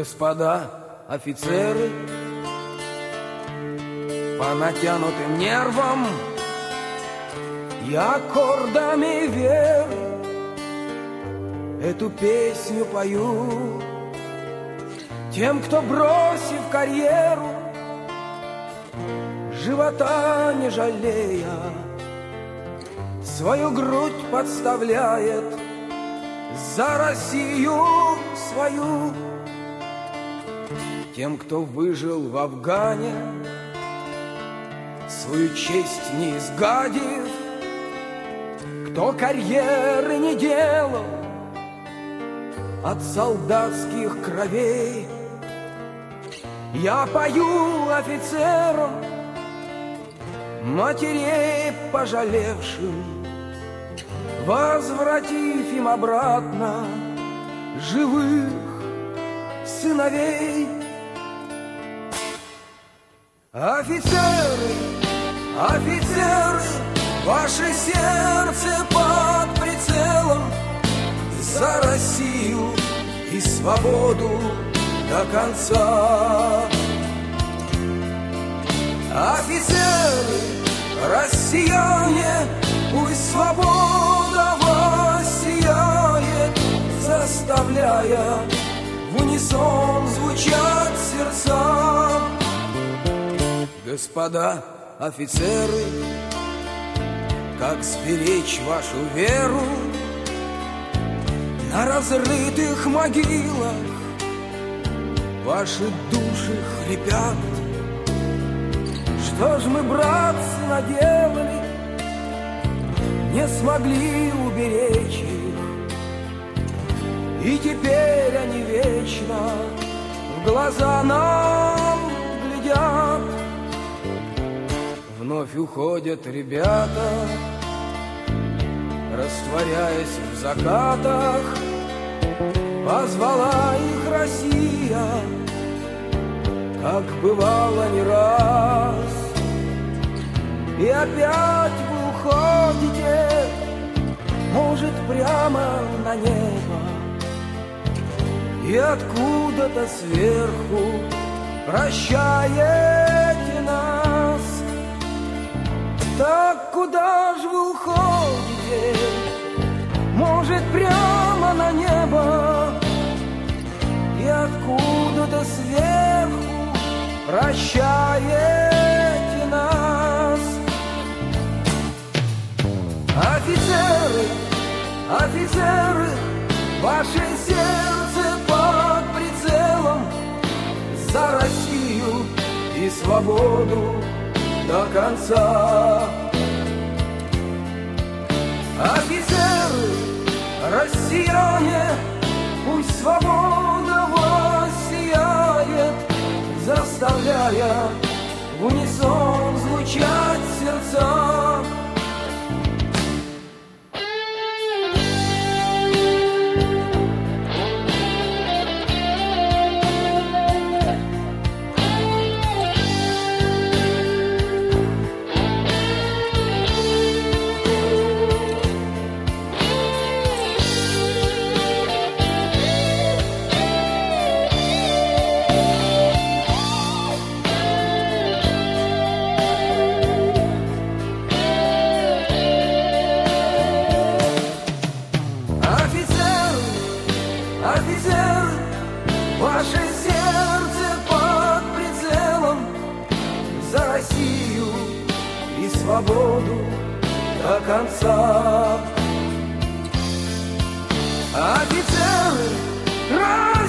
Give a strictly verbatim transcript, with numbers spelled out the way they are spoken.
Господа офицеры, по натянутым нервам и аккордами веры эту песню пою тем, кто, бросив карьеру, живота не жалея, свою грудь подставляет за Россию свою. Тем, кто выжил в Афгане, свою честь не изгадив, кто карьеры не делал от солдатских кровей, я пою офицерам, матерей пожалевшим, возвратив им обратно живых сыновей. Офицеры, офицеры, ваше сердце под прицелом, за Россию и свободу до конца. Офицеры, россияне, пусть свобода воссияет, заставляя в унисон звучать сердца. Господа офицеры, как сберечь вашу веру на разрытых могилах? Ваши души хрипят. Что ж мы, братцы, наделали, не смогли уберечь их, и теперь они вечно в глаза нам глядят. Вновь уходят ребята, растворяясь в закатах, позвала их Россия, как бывало не раз. И опять вы уходите, может, прямо на небо, и откуда-то сверху прощаете нас. Так куда ж вы уходите? Может, прямо на небо, и откуда-то сверху прощаете нас. Офицеры, офицеры, ваше сердце под прицелом, за Россию и свободу до конца. Офицеры, россияне, пусть свобода воссияет, заставляя в унисон звучать сердца. Офицеры, ваше сердце под прицелом, за Россию и свободу до конца. Офицеры,